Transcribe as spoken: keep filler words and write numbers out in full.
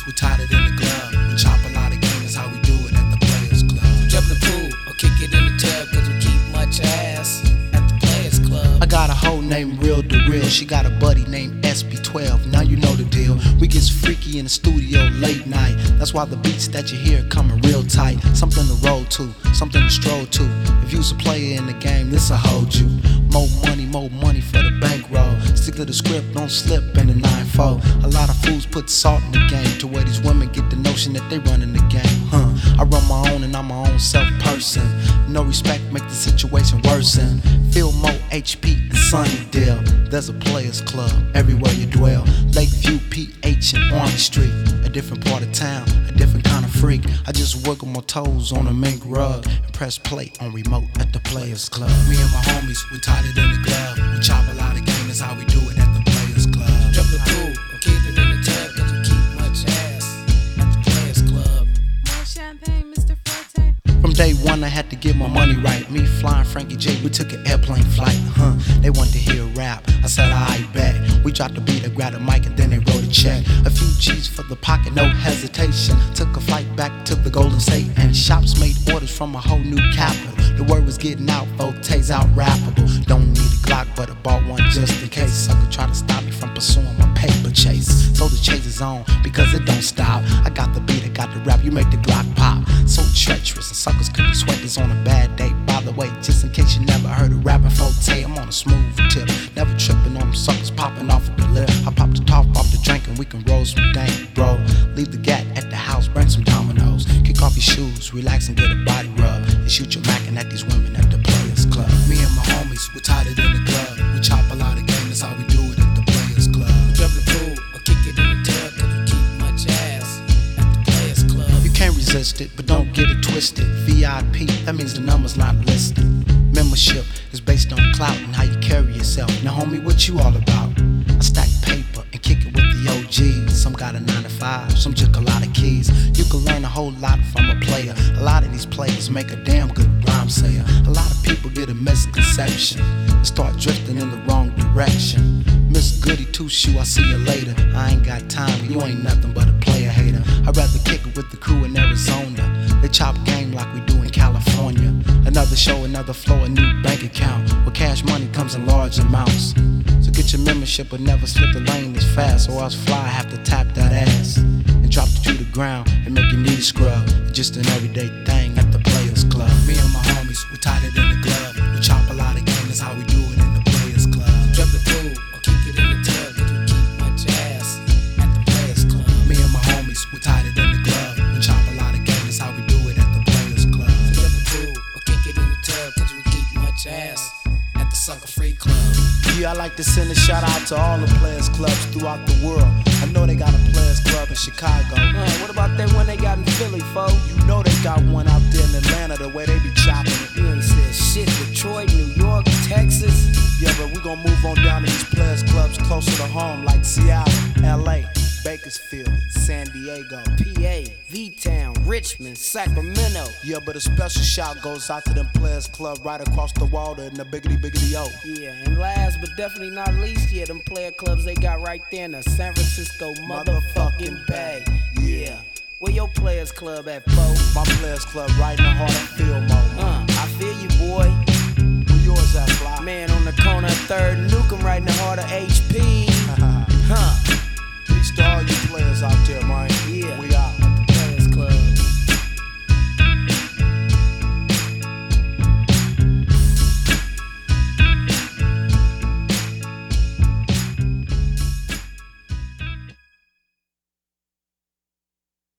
we tied it in the glove. We chop a lot of game, that's how we do it at the Players Club. Jump in the pool or kick it in the tub, cause we keep much ass at the Players Club. I got a hoe named Real to Real, she got a buddy named S B twelve, now you know the deal. We get freaky in the studio late night, that's why the beats that you hear coming real tight. Something to roll to, something to stroll to. If you's a player in the game, this'll hold you. More money, more money for the bankroll. Stick to the script, don't slip in the nine four. A lot of fools put salt in the game to where these women get the notion that they running the game. Huh? I run my own and I'm my own self person. No respect make the situation worsen. Feel more H P than Sunnydale. There's a Players Club everywhere you dwell. Lakeview, P H, and Army Street. A different part of town, a different kind of freak. I just wiggle my toes on a mink rug and press play on remote at the Players Club. Me and my homies, we tied it in the glove. We chop a lot of game, that's how we do it at the Players Club. Jump the pool or kick it in the tub, cause we keep much ass at the Players Club. More champagne, Mister Forte. From day one, I had to get my money right. Me flying Frankie J, we took an airplane flight. Huh? They wanted to hear rap. I said, I bet. We dropped the beat, I grabbed a mic, and then they wrote a check. A few G's for the pocket, no hesitation. Took a flight back to the Golden State, and shops made orders from a whole new capital. The word was getting out, Forte's out rappable. Don't need a Glock, but I bought one just in case. Sucker try to stop me from pursuing my paper chase. So the chase is on, because it don't stop. I got the beat, I got the rap, you make the Glock pop. So treacherous, and suckers couldn't sweat this on a bad day. By the way, just in case you never heard of rapping Forte, I'm on a smooth tip. Never tripping on them suckers popping off at the lip. I pop the top off the drink and we can roll some dank, bro. Leave the gat at the house, bring some dominoes. Kick off your shoes, relax and get a body rub. And shoot your mackin' at these women at the Players Club. Me and my homies, we tied it in the glove. We chop a lot of game, that's how we do it at the Players Club. Jump the pool or kick it in the tub, cause we keep much ass at the Players Club. You can't resist it, but don't get it twisted. V I P, that means the number's not listed. Membership is based on clout and how you carry yourself. Now homie, what you all about? I stack paper and kick it with the O Gs. Some got a nine to five, some took a lot of keys. You can learn a whole lot from a player. A lot of these players make a damn good rhyme sayer. A lot of people get a misconception and start drifting in the wrong direction. Miss Goody Two Shoe, I'll see you later. I ain't got time, you ain't nothing but a player hater. I'd rather kick it with the crew in Arizona. They chop game like we do in California. Another show, another flow, a new bank account where cash money comes in large amounts. So get your membership but never slip the lane this fast, or else fly have to tap that ass and drop it to the ground and make your knees scrub. It's just an everyday thing at the Players Club. Me and my homies, we tied it in the glove. We chop a lot of game, that's how we do it in the Players Club. Jump the pool or kick it in the tub, cause we keep much ass at the Players Club. Me and my homies, we tied it in the glove. We chop a lot of game, that's how we do it at the Players Club. Jump the pool or kick it in the tub, cause we keep much ass at the Sucker Free Club. Yeah, I like to send a shout out to all the Players Clubs throughout the world. I know they got a Players Club in Chicago. Uh, what about that one they got in Philly, fo? You know they got one out there in Atlanta, the way they be chopping it. You ain't said shit. Detroit, New York, Texas. Yeah, but we gon' move on down to these Players Clubs closer to home, like Seattle, L A, Bakersfield, San Diego, P A, V-Town, Richmond, Sacramento. Yeah, but a special shout goes out to them Players Club right across the water in the biggity biggity O. Yeah, and last but definitely not least, yeah, them player clubs they got right there in the San Francisco motherfucking Bay. Yeah, where your Players Club at, fo? My Players Club right in the heart of Philly.